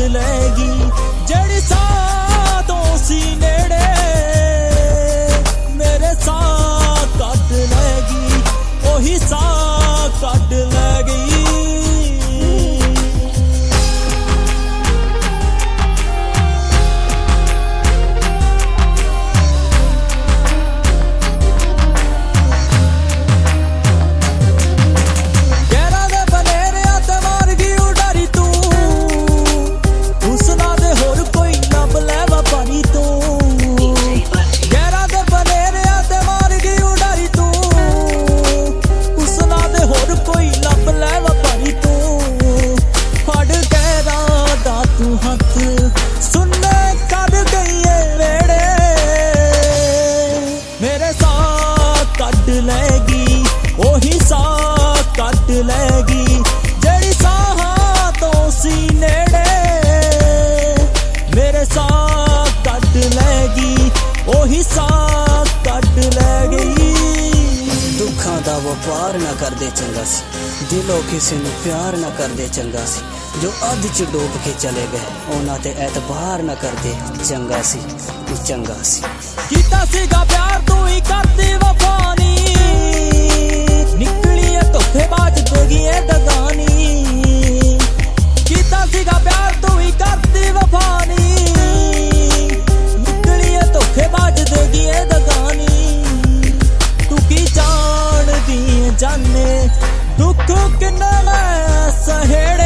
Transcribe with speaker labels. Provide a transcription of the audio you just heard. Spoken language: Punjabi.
Speaker 1: ਲੈਗੀ ਜਿਹੜੀ ਸਾਹ ਤੋਂ ਸੀ ਨੇੜੇ ਮੇਰੇ ਸਾਹ ਕੱਢ ਲੈਗੀ ਉਹੀ ਸਾਹ ਕੱਢ ਲੈ ਗਈ ਉਹੀ ਸਾਹ ਕੱਢ ਲੈਗੀ ਜਿਹੜੀ ਸਾਹਾਂ ਤੋਂ ਸੀ ਨੇੜੇ ਮੇਰੇ ਸਾਹ ਕੱਢ ਲੈਗੀ ਉਹੀ ਸਾਹ ਕੱਢ ਲੈ ਗਈ
Speaker 2: ਦੁੱਖਾਂ ਦਾ ਵਪਾਰ ਨਾ ਕਰਦੇ ਚੰਗਾ ਸੀ ਦਿਲੋਂ ਕਿਸੇ ਨੂੰ ਪਿਆਰ ਨਾ ਕਰਦੇ ਚੰਗਾ ਸੀ ਜੋ ਅੱਧ ਚ ਡੋਬ ਕੇ ਚਲੇ ਗਏ ਉਹਨਾਂ ਤੇ ਐਤਬਾਰ ਨਾ ਕਰਦੇ ਚੰਗਾ ਸੀ
Speaker 1: ਕੀਤਾ ਸੀਗਾ ਪਿਆਰ ਤੂੰ ਹੀ ਕਰਦੀ ਵਫਾ ਨੀ ਨਿਕਲੀ ਧੋਖੇਬਾਜ਼ ਦੇਗੀ ਇਹ ਦਗਾਨੀ ਕੀਤਾ ਸੀਗਾ ਪਿਆਰ ਤੂੰ ਹੀ ਕਰਦੀ ਵਫਾ ਨੀ ਨਿਕਲੀ ਧੋਖੇਬਾਜ਼ ਦੇਗੀ ਇਹ ਦਗਾਨੀ ਤੂੰ ਕੀ ਜਾਣਦੀ ਜਾਣੇ ਦੁੱਖ ਕਿੰਨਾ ਮੈਂ ਸਹੇ